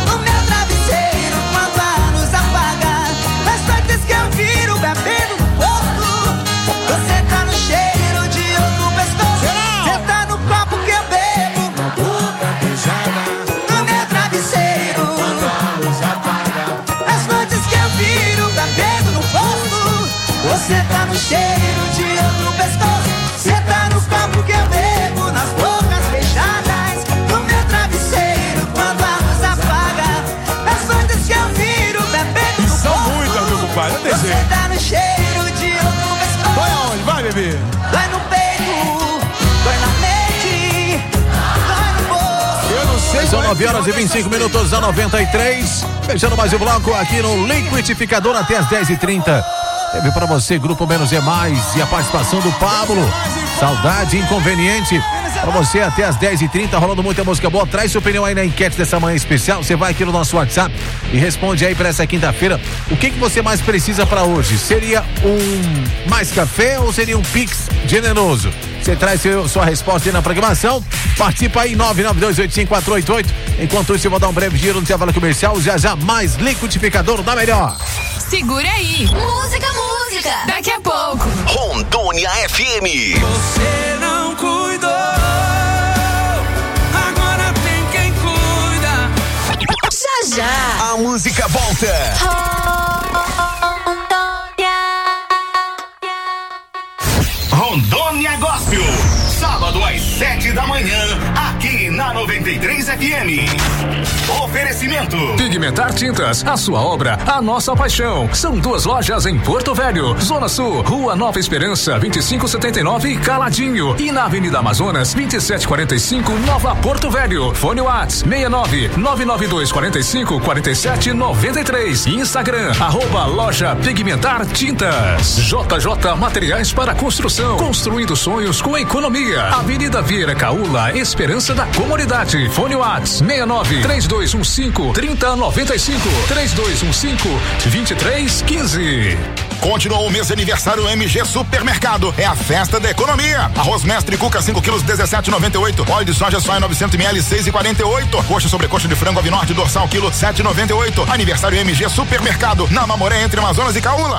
S8: bebendo no posto, você tá no cheiro de outro pescoço. Você tá no copo que eu bebo, na boca beijada, no meu travesseiro quando a luz apaga. As noites que eu viro bebendo no posto, você tá no cheiro de outro pescoço. Você tá no copo que eu bebo, nas bocas fechadas, no meu travesseiro quando a luz apaga. As noites que eu viro bebendo no posto,
S2: são muitas, meu compadre, não tem jeito.
S8: Você tá no cheiro de outro pescoço.
S2: Vai aonde? Vai, bebê.
S8: Dói no peito, dói na mente, dói no bolso.
S2: Eu não sei.
S7: São nove horas e vinte e cinco minutos da noventa e três. Fechando mais um bloco aqui no Liquidificador até as dez e trinta. Teve pra você Grupo Menos é Mais e a participação do Pablo. Saudade Inconveniente. Pra você até as dez e trinta, rolando muita música boa. Traz sua opinião aí na enquete dessa manhã especial. Você vai aqui no nosso WhatsApp e responde aí pra essa quinta-feira. O que que você mais precisa pra hoje? Seria um mais café ou seria um Pix generoso? Você traz seu, sua resposta aí na programação. Participa aí, nove nove dois oito cinco quatro oito oito. Enquanto isso, eu vou dar um breve giro no intervalo comercial. Já já mais liquidificador da melhor.
S5: Segura aí. Música, música. Daqui a pouco.
S3: Rondônia F M.
S2: Você não cuidou, agora tem quem cuida.
S3: Já já. A música volta. Rondônia Gospel. Sábado às sete da manhã, aqui na noventa e três F M. Oferecimento.
S6: Pigmentar Tintas, a sua obra, a nossa paixão. São duas lojas em Porto Velho, Zona Sul, Rua Nova Esperança, vinte e cinco setenta e nove, Caladinho. E na Avenida Amazonas, vinte e sete quarenta e cinco, Nova Porto Velho. Fone Whats seis nove nove nove dois quatro cinco quatro sete nove três. Instagram, arroba loja Pigmentar Tintas. J J Materiais para Construção, construindo sonhos com economia. Avenida Vieira Caula, Esperança da Comunidade. Fone Whats seis nove três dois um cinco três zero nove cinco três dois um cinco dois três um cinco.
S17: Continuou o mês de aniversário M G Supermercado. É a festa da economia. Arroz Mestre Cuca cinco quilos dezessete e noventa e oito. Óleo de soja soia novecentos mililitros seis e quarenta e oito. Coxa sobre coxa de frango Avinorte dorsal quilo sete e noventa e oito. Aniversário M G Supermercado na Mamoré entre Amazonas e Caúna.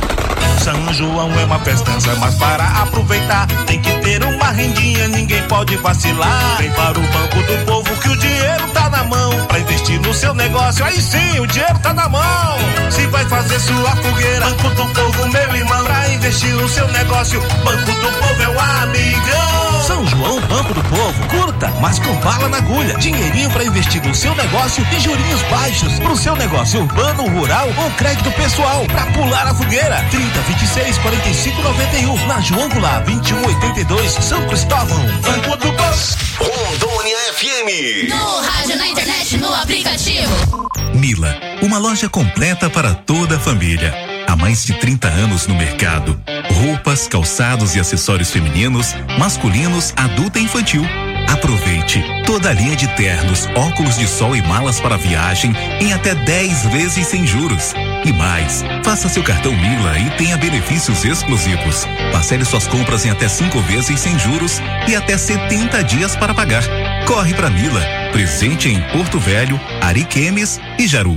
S9: São João é uma festança, mas para aproveitar tem que ter uma rendinha, ninguém pode vacilar. Vem para o Banco do Povo que o dinheiro tá na mão. Pra investir no seu negócio, aí sim, o dinheiro tá na mão. Se vai fazer sua fogueira, Banco do Povo, meu irmão. Pra investir no seu negócio, Banco do Povo é o amigão. São João, Banco do Povo, curta, mas com bala na agulha. Dinheirinho pra investir no seu negócio e jurinhos baixos. Pro seu negócio urbano, rural ou crédito pessoal. Pra pular a fogueira, trinta, vinte e seis, quarenta e cinco, noventa e um. Na João Goulart, vinte e um, oitenta e dois, São Cristóvão. Banco do Povo.
S3: Rondônia F M.
S5: No rádio, na internet, no aplicativo.
S12: Mila, uma loja completa para toda a família. Há mais de trinta anos no mercado. Roupas, calçados e acessórios femininos, masculinos, adulto e infantil. Aproveite toda a linha de ternos, óculos de sol e malas para viagem em até dez vezes sem juros. E mais, faça seu cartão Mila e tenha benefícios exclusivos. Parcele suas compras em até cinco vezes sem juros e até setenta dias para pagar. Corre pra Mila, presente em Porto Velho, Ariquemes e Jaru.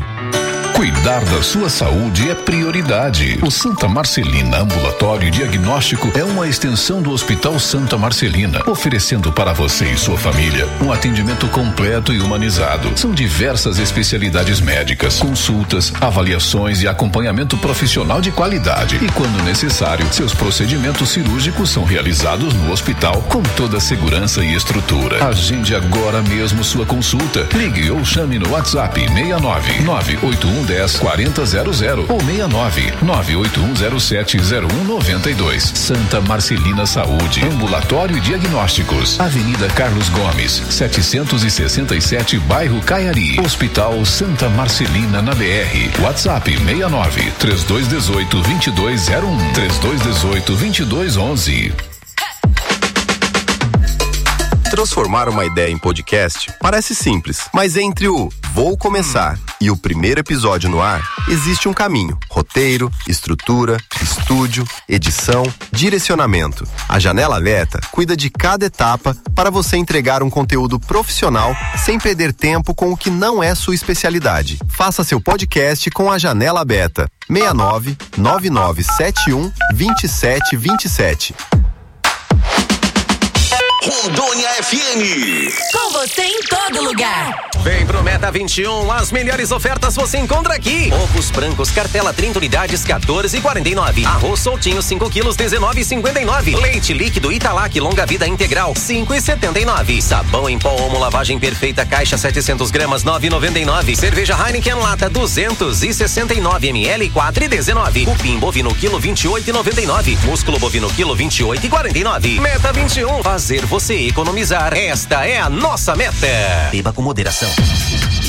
S6: Cuidar da sua saúde é prioridade. O Santa Marcelina Ambulatório Diagnóstico é uma extensão do Hospital Santa Marcelina, oferecendo para você e sua família um atendimento completo e humanizado. São diversas especialidades médicas, consultas, avaliações e acompanhamento profissional de qualidade. E quando necessário, seus procedimentos cirúrgicos são realizados no hospital com toda a segurança e estrutura. Agende agora mesmo sua consulta. Ligue ou chame no WhatsApp seis nove nove oito um dez quarenta zero zero ou seis nove nove oito um zero sete zero um nove dois. Santa Marcelina Saúde, Ambulatório e Diagnósticos, Avenida Carlos Gomes, setecentos e sessenta e sete, bairro Caiari. Hospital Santa Marcelina na B R. WhatsApp seis nove três dois um oito dois dois zero um três dois um oito dois dois um um.
S10: Transformar uma ideia em podcast parece simples, mas entre o Vou Começar e o primeiro episódio no ar, existe um caminho. Roteiro, estrutura, estúdio, edição, direcionamento. A Janela Aberta cuida de cada etapa para você entregar um conteúdo profissional sem perder tempo com o que não é sua especialidade. Faça seu podcast com a Janela Aberta. seis nove nove nove sete um dois sete dois sete.
S3: Rondônia F M.
S11: Com você em todo lugar.
S13: Vem pro Meta vinte e um, as melhores ofertas você encontra aqui. Ovos brancos, cartela trinta unidades, quatorze e quarenta e nove. Arroz soltinho cinco quilos, dezenove e cinquenta e nove. Leite líquido Italac longa vida integral, cinco e setenta e nove. Sabão em pó Omo lavagem perfeita caixa setecentos gramas, nove e noventa e nove. Cerveja Heineken lata duzentos e sessenta e nove mililitros, quatro e dezenove. Cupim bovino quilo vinte e oito e noventa e nove. Músculo bovino quilo vinte e oito e quarenta e nove. Meta vinte e um, fazer você economizar. Esta é a nossa meta. Beba com moderação.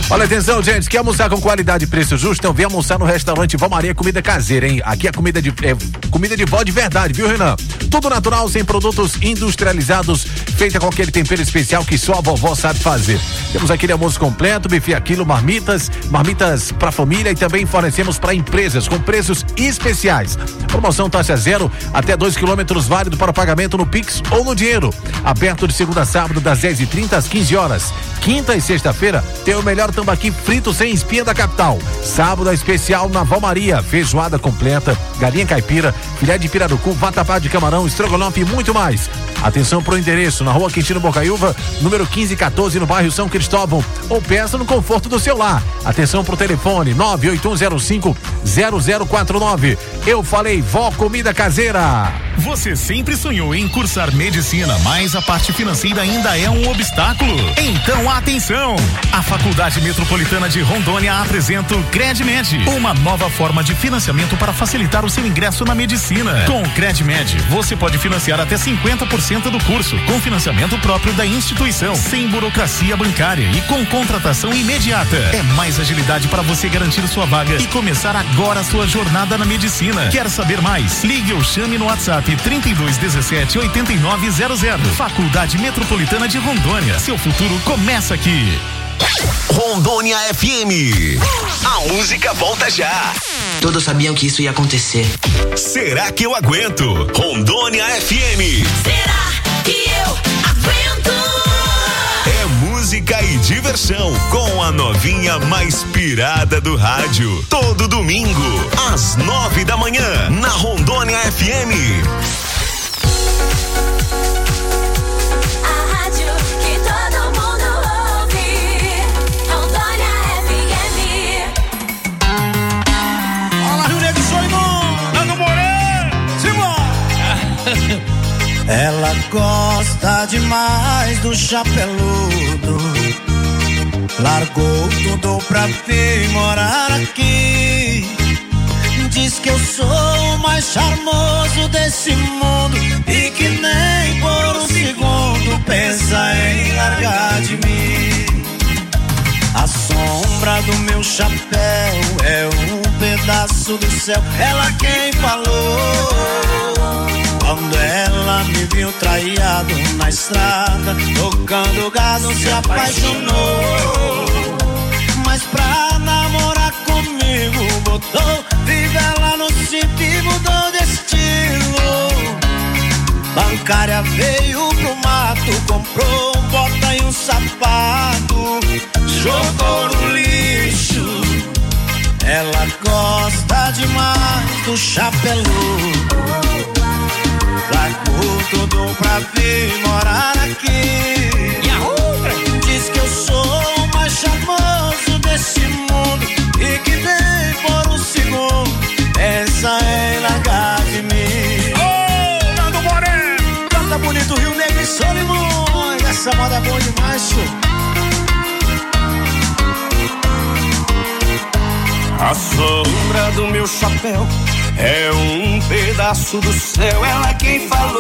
S7: Olha, atenção, gente, quer almoçar com qualidade e preço justo? Então vem almoçar no restaurante Vó Maria Comida Caseira, hein? Aqui é comida de, é, comida de vó de verdade, viu, Renan? Tudo natural, sem produtos industrializados, feita com aquele tempero especial que só a vovó sabe fazer. Temos aquele almoço completo, buffet a quilo, marmitas, marmitas pra família e também fornecemos para empresas com preços especiais. Promoção taxa zero, até dois quilômetros, válido para o pagamento no Pix ou no dinheiro. Aberto de segunda a sábado, das dez e trinta às quinze horas. Quinta e sexta-feira tem o melhor tambaqui frito sem espinha da capital. Sábado é especial na Vó Maria, feijoada completa, galinha caipira, filé de pirarucu, vatapá de camarão, estrogonofe e muito mais. Atenção pro endereço, na rua Quintino Bocaiúva, número quinze e quatorze, no bairro São Cristóvão, ou peça no conforto do seu lar. Atenção pro telefone nove oito um zero cinco zero zero quatro nove. Eu falei Vó Comida Caseira.
S14: Você sempre sonhou em cursar medicina, mas a parte financeira ainda é um obstáculo? Então atenção! A Faculdade Metropolitana de Rondônia apresenta o CredMed, uma nova forma de financiamento para facilitar o seu ingresso na medicina. Com o CredMed, você pode financiar até cinquenta por cento do curso, com financiamento próprio da instituição, sem burocracia bancária e com contratação imediata. É mais agilidade para você garantir sua vaga e começar agora a sua jornada na medicina. Quer saber mais? Ligue ou chame no WhatsApp trinta e dois dezessete oitenta e nove zero zero. Faculdade Metropolitana de Rondônia. Seu futuro começa aqui.
S3: Rondônia F M. A música volta já.
S15: Todos sabiam que isso ia acontecer.
S3: Será que eu aguento? Rondônia F M.
S11: Será que eu aguento?
S3: É música e diversão com a novinha mais pirada do rádio. Todo domingo, às nove da manhã, na Rondônia F M.
S11: A rádio que todo mundo ouve. Rondônia F M.
S8: Olá, Rio Negro, sou irmão. Nando Moreira. Simbora. Ela gosta demais do chapeludo. Largou tudo pra vir morar aqui. Diz que eu sou o mais charmoso desse mundo e que nem por um segundo pensa em largar de mim. A sombra do meu chapéu é um pedaço do céu. Ela quem falou. Quando ela me viu traiado na estrada, tocando gado, se apaixonou. Mas pra namorar comigo, botou fivela no cinto e mudou de estilo. Bancária veio pro mato, comprou bota e um sapato, jogou no lixo. Ela gosta demais do chapeludo. Largou tudo pra vir morar aqui. E a outra? Diz que eu sou o mais charmoso desse mundo e que nem por um segundo pensa em largar de mim. Ô, Nando Moreno! Canta bonito, Rio Negro e Solimões. Essa moda é boa demais, senhor. A sombra do meu chapéu é um pedaço do céu, ela quem falou.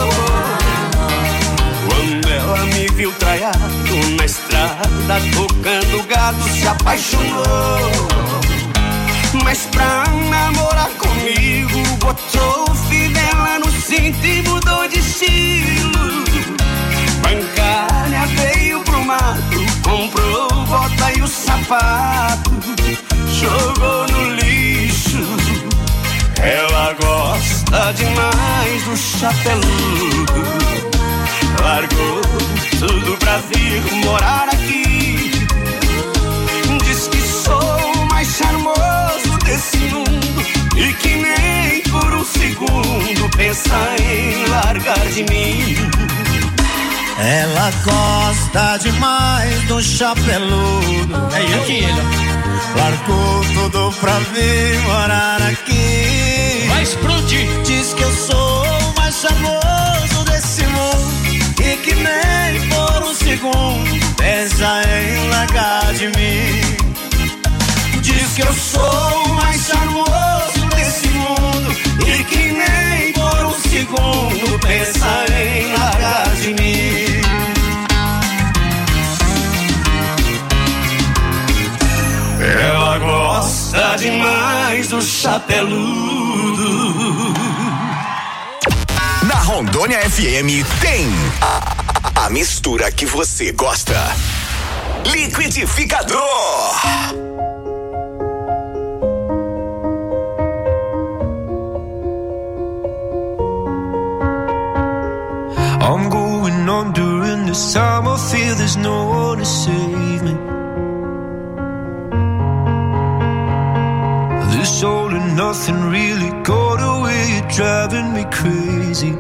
S8: Quando ela me viu traiado na estrada, tocando gado, se apaixonou. Mas pra namorar comigo, botou fivela no cinto e mudou de estilo. Bancária veio pro mato, comprou bota e o sapato, jogou no lixo. Ela gosta demais do chapeludo. Largou tudo pra vir morar aqui. Diz que sou o mais charmoso desse mundo e que nem por um segundo pensa em largar de mim. Ela gosta demais do chapeludo. É eu que ele. Largou tudo pra vir morar aqui. Vai explodir. Diz que eu sou o mais charmoso desse mundo e que nem por um segundo pensa em largar de mim. Diz que eu sou o mais charmoso desse mundo e que nem por um segundo pensa em largar de mim.
S19: Tá demais o chapeludo.
S16: Na Rondônia F M tem a, a mistura que você gosta. Liquidificador.
S19: I'm going under and this time I feel there's no one to save me. This all and nothing really got away, you're driving me crazy.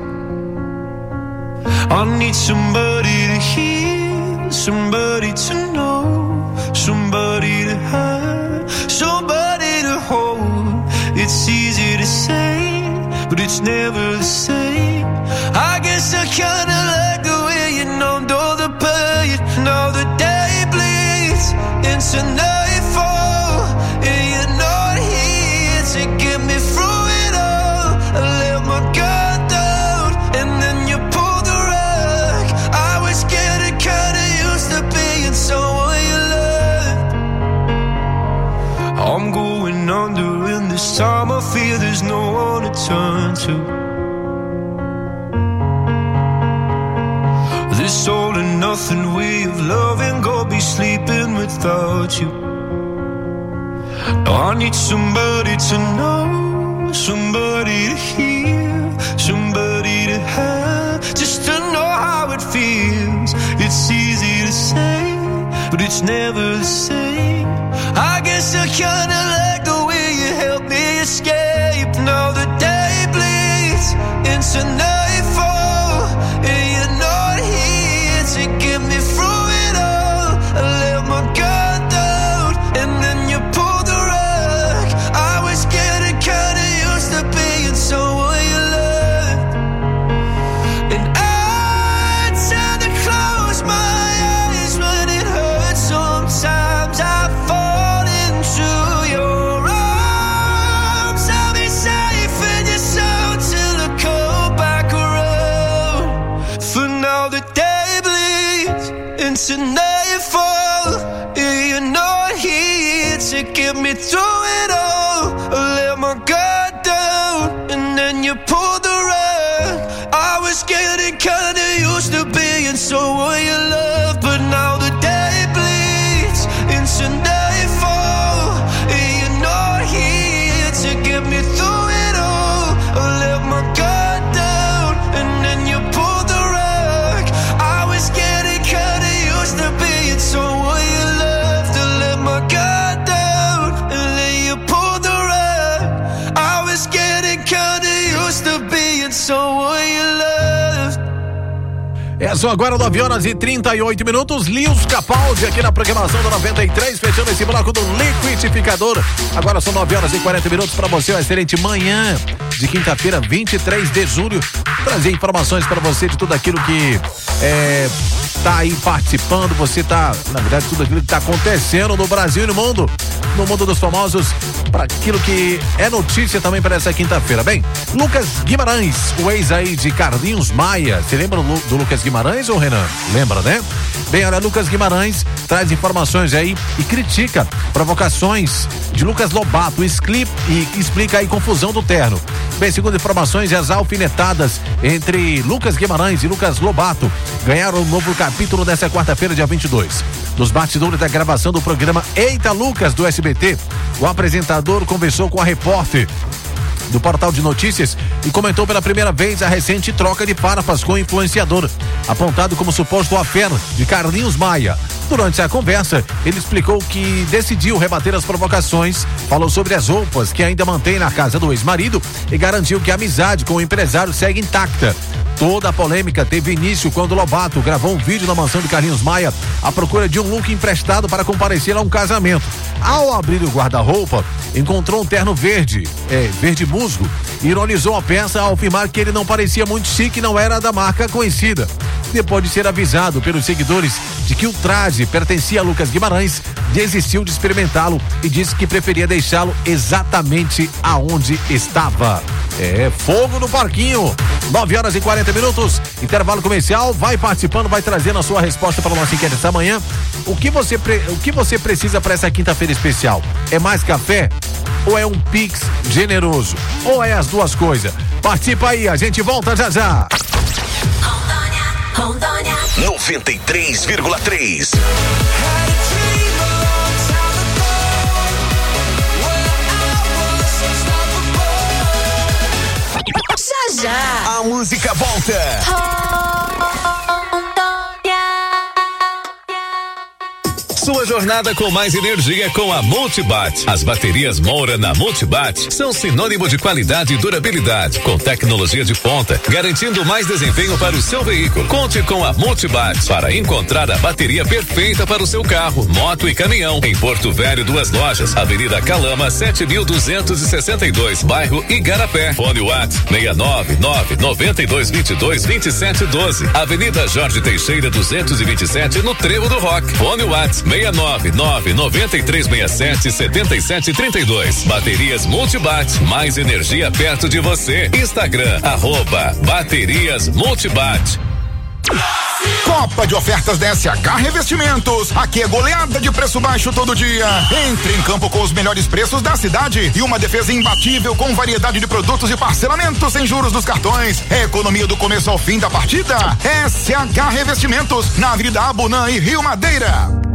S19: I need somebody to hear, somebody to know, somebody to have, somebody to hold. It's easy to say, but it's never the same. I guess I kinda like the way you numbed all the pain. Now the day bleeds into nightfall, and you're not here to get me through it all. I let my guard down, and then you pulled the rug. I was getting kinda used to being someone you loved. I'm going under, and this time I feel there's no one to turn to. This all and nothing way of loving, go be sleeping without you. Now I need somebody to know, somebody to hear, somebody to have, just to know how it feels. It's easy to say, but it's never the same. I guess I kinda like the way you help me escape. Now the day bleeds into nightfall, and you're not here to get me through it all. I let my guard down, and then you pulled the rug. I was getting kinda used to being someone you loved, and I tend to close my eyes when it hurts. Sometimes I fall into your arms. I'll be safe in your soul till I come back around. For now the day bleeds into nightfall, and you're not here to get me through it all. I let my guard down, and then you pulled the rug. I was getting kinda used to being someone you love, but now the day bleeds into nightfall, and you're not here to get me through it all. I let my guard down, and then you pulled the rug. I was getting kinda used to being someone you loved. I let my guard down, and then you pulled the rug. I was getting kinda used to being someone you loved.
S7: É só agora nove horas e trinta e oito minutos. Lios Capaldi aqui na programação da noventa e três, fechando esse bloco do Liquidificador. Agora são nove horas e quarenta minutos para você. Uma excelente manhã de quinta-feira, vinte e três de julho. Trazer informações para você de tudo aquilo que é, tá aí participando. Você tá, na verdade, tudo aquilo que tá acontecendo no Brasil e no mundo, no mundo dos famosos, para aquilo que é notícia também para essa quinta-feira. Bem, Lucas Guimarães, o ex aí de Carlinhos Maia. Você lembra do Lucas Guimarães, ou Renan? Lembra, né? Bem, olha, Lucas Guimarães traz informações aí e critica provocações de Lucas Lobato excli- e explica aí confusão do terno. Bem, segundo informações, as alfinetadas entre Lucas Guimarães e Lucas Lobato ganharam um novo capítulo nesta quarta-feira, dia vinte e dois. Nos bastidores da gravação do programa Eita Lucas do S B T, o apresentador conversou com a repórter do portal de notícias e comentou pela primeira vez a recente troca de farpas com o influenciador, apontado como suposto afé de Carlinhos Maia. Durante a conversa, ele explicou que decidiu rebater as provocações, falou sobre as roupas que ainda mantém na casa do ex-marido e garantiu que a amizade com o empresário segue intacta. Toda a polêmica teve início quando Lobato gravou um vídeo na mansão de Carlinhos Maia à procura de um look emprestado para comparecer a um casamento. Ao abrir o guarda-roupa, encontrou um terno verde, é, verde musgo, e ironizou a peça ao afirmar que ele não parecia muito chique e não era da marca conhecida. Depois de ser avisado pelos seguidores de que o traje pertencia a Lucas Guimarães, desistiu de experimentá-lo e disse que preferia deixá-lo exatamente aonde estava. É, fogo no parquinho. nove horas e quarenta minutos, intervalo comercial. Vai participando, vai trazendo a sua resposta para a nossa enquete esta manhã. O que você, pre... o que você precisa para essa quinta-feira especial? É mais café? ou é um Pix generoso? Ou é as duas coisas? Participa aí, a gente volta já já.
S11: Rondônia
S21: noventa e três vírgula três.
S11: Já já
S21: A música volta. Sua jornada com mais energia com a Multibat. As baterias Moura na Multibat são sinônimo de qualidade e durabilidade, com tecnologia de ponta, garantindo mais desempenho para o seu veículo. Conte com a Multibat para encontrar a bateria perfeita para o seu carro, moto e caminhão. Em Porto Velho, duas lojas, Avenida Calama, sete mil duzentos e sessenta e dois, bairro Igarapé. Fone WhatsApp seis nove nove nove dois dois dois, vinte e sete doze. Avenida Jorge Teixeira, duzentos e vinte e sete, no Trevo do Rock. Fone WhatsApp seis nove nove nove três seis sete sete sete três dois. Baterias Multibat, mais energia perto de você. Instagram, arroba Baterias Multibat.
S1: Copa de ofertas da S H Revestimentos. Aqui é goleada de preço baixo todo dia. Entre em campo com os melhores preços da cidade e uma defesa imbatível com variedade de produtos e parcelamento sem juros dos cartões. É economia do começo ao fim da partida. S H Revestimentos, na Avenida Abunã e Rio Madeira.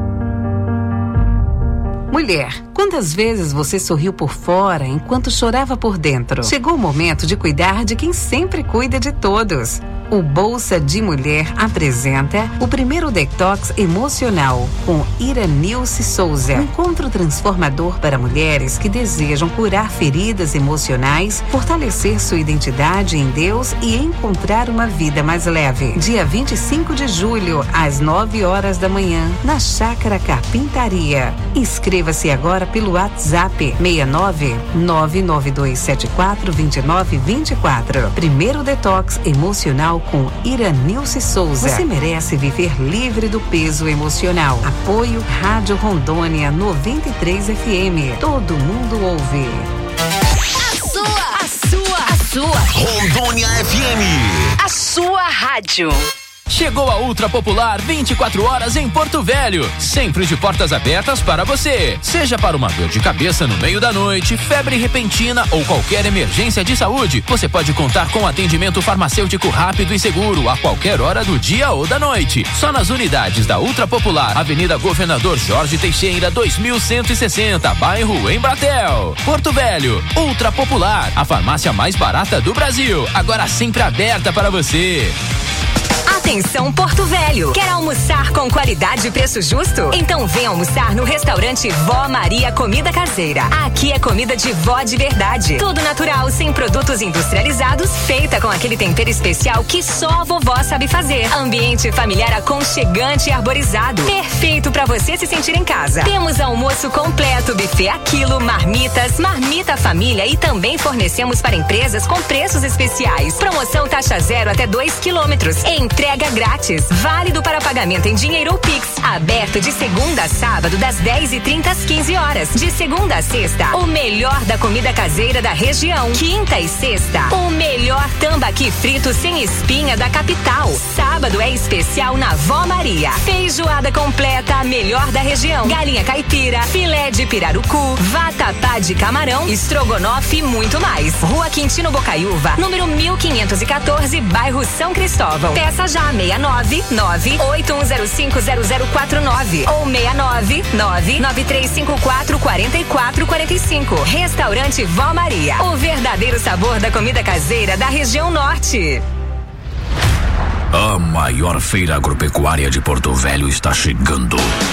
S23: Mulher, quantas vezes você sorriu por fora enquanto chorava por dentro? Chegou o momento de cuidar de quem sempre cuida de todos. O Bolsa de Mulher apresenta o primeiro detox emocional com Iranilce Souza. Um encontro transformador para mulheres que desejam curar feridas emocionais, fortalecer sua identidade em Deus e encontrar uma vida mais leve. Dia vinte e cinco de julho, às nove horas da manhã, na Chácara Carpintaria. Inscreva-se agora pelo WhatsApp seis nove nove nove dois sete quatro dois nove dois quatro. Primeiro detox emocional com Iranilce Souza. Você merece viver livre do peso emocional. Apoio Rádio Rondônia noventa e três F M. Todo mundo ouve.
S5: A sua, a sua, a sua.
S21: Rondônia F M.
S5: A sua rádio.
S18: Chegou a Ultra Popular vinte e quatro horas em Porto Velho, sempre de portas abertas para você. Seja para uma dor de cabeça no meio da noite, febre repentina ou qualquer emergência de saúde, você pode contar com atendimento farmacêutico rápido e seguro a qualquer hora do dia ou da noite. Só nas unidades da Ultra Popular, Avenida Governador Jorge Teixeira, dois mil cento e sessenta, bairro Embratel. Porto Velho, Ultra Popular, a farmácia mais barata do Brasil, agora sempre aberta para você.
S20: Atenção Porto Velho, quer almoçar com qualidade e preço justo? Então vem almoçar no restaurante Vó Maria Comida Caseira. Aqui é comida de vó de verdade, tudo natural, sem produtos industrializados, feita com aquele tempero especial que só a vovó sabe fazer. Ambiente familiar aconchegante e arborizado, perfeito para você se sentir em casa. Temos almoço completo, buffet a quilo, marmitas, marmita família e também fornecemos para empresas com preços especiais. Promoção taxa zero até dois quilômetros. Entrega grátis, válido para pagamento em dinheiro ou Pix. Aberto de segunda a sábado, das dez e trinta às quinze horas. De segunda a sexta, o melhor da comida caseira da região. Quinta e sexta, o melhor tambaqui frito sem espinha da capital. Sábado é especial na Vó Maria. Feijoada completa, a melhor da região. Galinha caipira, filé de pirarucu, vatapá de camarão, estrogonofe e muito mais. Rua Quintino Bocaiúva, número mil quinhentos e quatorze, bairro São Cristóvão. Peça já seis nove nove oito um zero cinco zero zero quatro nove ou seis nove nove nove três cinco quatro quatro quatro quatro cinco. Restaurante Vó Maria, o verdadeiro sabor da comida caseira da região norte.
S24: A maior feira agropecuária de Porto Velho está chegando.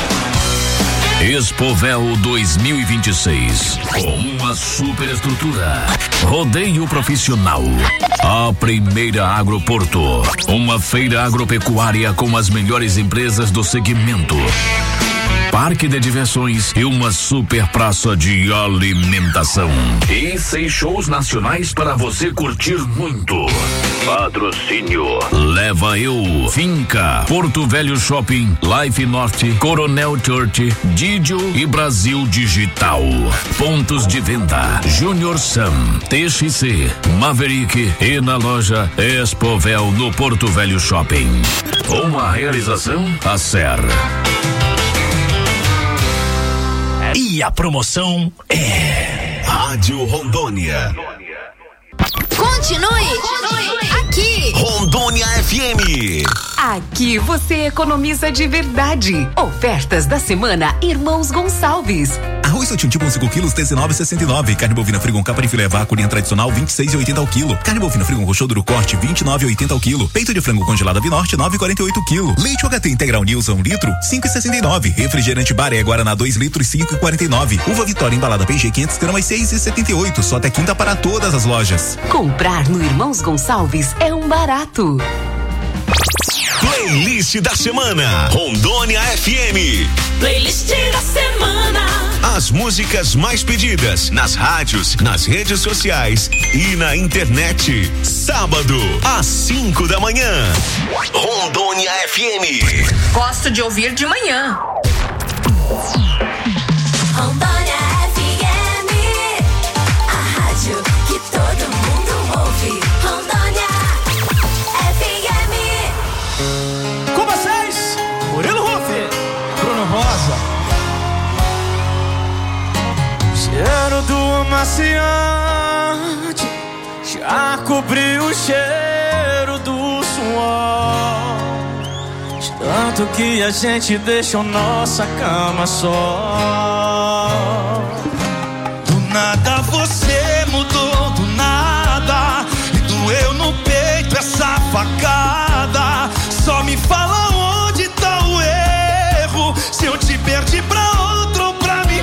S24: Expovel dois mil e vinte e seis, com uma super estrutura, rodeio profissional, a primeira Agroporto, uma feira agropecuária com as melhores empresas do segmento, parque de diversões e uma super praça de alimentação. E seis shows nacionais para você curtir muito. Patrocínio Leva Eu, Finca, Porto Velho Shopping, Life Norte, Coronel Church, Didio e Brasil Digital. Pontos de venda: Junior Sam, T X C, Maverick e na loja Expovel no Porto Velho Shopping. Uma realização Acer.
S3: E a promoção é
S16: Rádio Rondônia.
S5: Continue, Continue. aqui.
S16: Rondônia F M.
S23: Aqui você economiza de verdade. Ofertas da semana Irmãos Gonçalves.
S12: Arroz Sotinho Tipo cinco quilos, dezenove e sessenta e nove. Carne bovina Frigon capa de filé vácuo linha tradicional, vinte e seis e oitenta ao quilo. Carne bovina Frigon roxo duro corte, vinte e nove e oitenta ao quilo. Peito de frango congelado Avinorte, nove e quarenta e oito quilo. Leite U H T integral Nilson, um litro, cinco e sessenta e nove. Refrigerante Baré Guaraná, dois litros, cinco e quarenta e nove. Uva Vitória embalada P G quinhentos gramas, seis e setenta e oito. Só até quinta para todas as lojas.
S23: Comprar no Irmãos Gonçalves é um barato.
S16: Playlist da semana. Rondônia F M.
S11: Playlist da semana.
S16: As músicas mais pedidas nas rádios, nas redes sociais e na internet. Sábado, às cinco da manhã. Rondônia F M.
S5: Gosto de ouvir de manhã.
S11: Rondônia F M. A rádio que todo mundo ouve. Rondônia F M.
S2: Com vocês, Murilo Rufi, Bruno Rosa. Cheiro do amaciante já cobriu o cheiro do suor. De tanto que a gente deixou nossa cama só. Do nada você mudou, do nada. E doeu no peito essa facada. Só me fala onde tá o erro. Se eu te perdi pra outro ou pra mim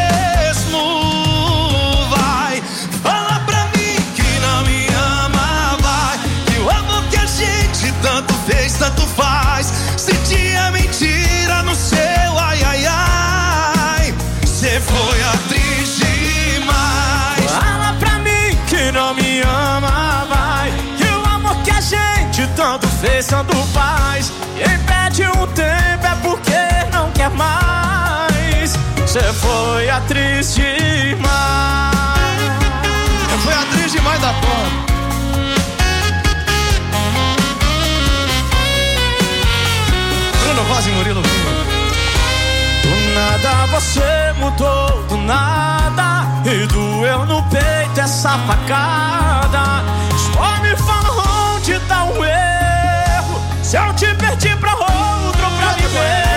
S2: mesmo. Vai, fala pra mim que não me ama. Vai, que o amor que a gente tanto fez, tanto faz. Se tinha mentira no seu ai, ai, ai. Cê foi atriz demais. Fala pra mim que não me ama. Vai, que o amor que a gente tanto fez, tanto faz. Quem pede um tempo é porque não quer mais. Cê foi atriz demais. Eu fui atriz demais da porra. Bruno Rosa e Murilo Vinho. Do nada você mudou, do nada. E doeu no peito essa facada. Só me fala onde tá o erro. Se eu te perdi pra outro, pra mim mesmo.